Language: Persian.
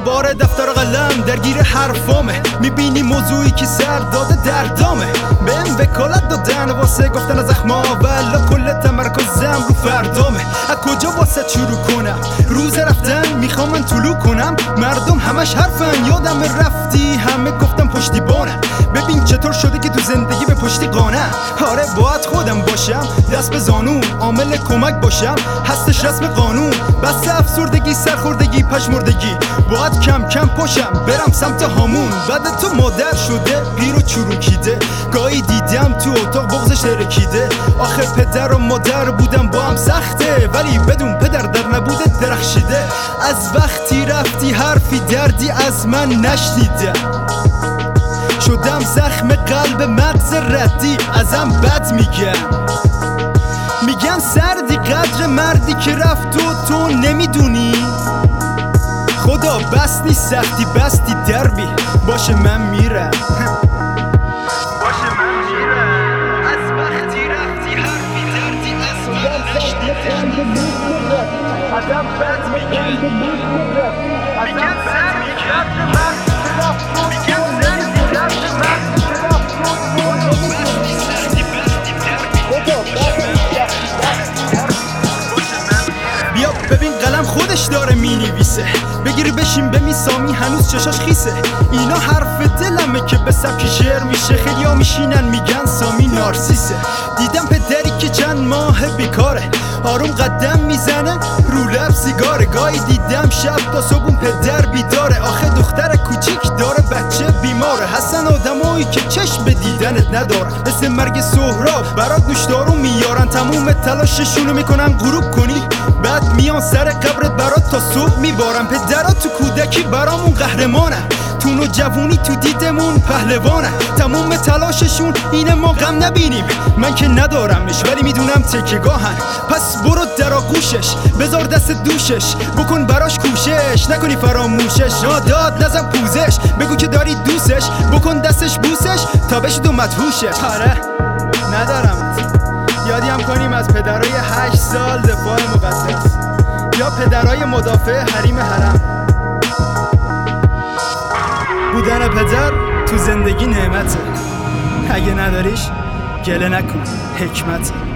دوباره دفتر و قلم درگیر حرفامه، میبینی موضوعی که سر داده دردامه. بهم وکالت دادن واسه گفتن از زخما، ولی کل تمرکزم رو فردامه. از کجا واسه شروع کنم؟ روز رفتن میخوام من طلوع کنم. مردم همش حرفن، یادم رفتی همه گفتم پشتیبانم. ببین چطور شده که تو زندگی به پشتی قانم. آره باید خودم باشم، دست به زانون، عامل کمک باشم، هستش رسم قانون. بس افسردگی، سرخوردگی، پشمردگی، باید کم کم پاشم برم سمت هامون. بعد تو مادر شده پیر و چروکیده، گاهی دیدم تو اتاق بغضش ترکیده. آخه پدر و مادر بودم با هم سخته، ولی بدون پدر در نبوده درخشیده. از وقتی رفتی حرفی دردی از من نشنیده، شدم زخم قلب مغز ردی، ازم بد میگن سردی قدر مردی که رفت و تو نمیدونی. خدا بس نیست سختی بستی دربی، باشه من میرم از وقتی رفتی حرفی دردی از من نشنیده، ازم بد میگن سردی قدر مردی که رفت و ببین قلم خودش داره مینویسه، بگیر بشین بمی سامی هنوز چشاش خیسه. اینا حرف دلمه که به سبک شعر میشه، خیلیا میشینن میگن سامی نارسیسه. دیدم پدری که چند ماه بیکاره، آروم قدم میزنه رو لب سیگاره. گاهی دیدم شب تا صبح پدر بیداره، آخه دختر کوچیک داره بچه بیماره. هستن آدمایی که چشم به دیدنت ندارن، مثل مرگ سهراب برات نوشدارو میارن. تموم تلاششونو میکنن غروب کنی، بعد میان سر قبرت برات تا صبح میبارن. پدرات تو کودکی برامون قهرمانن، تو نو جوونی تو دیدمون پهلوانن. تموم تلاششون اینه ما غم نبینیم، من که ندارمش ولی میدونم تکیگاهن. پس برو در آغوشش، بذار دست دوشش، بکن براش کوشش، نکنی فراموشش. داد نزن پوزش، بگو که داری دوستش، بکن دستش بوسش تا بشی دو مدهوشش. آره ندارمت، یادی هم کنیم از پدرای 8 سال دفاع مقدس، یا پدرای مدافع حریم حرم. بودن پدر تو زندگی نعمته، اگه نداریش گله نکن، حکمته.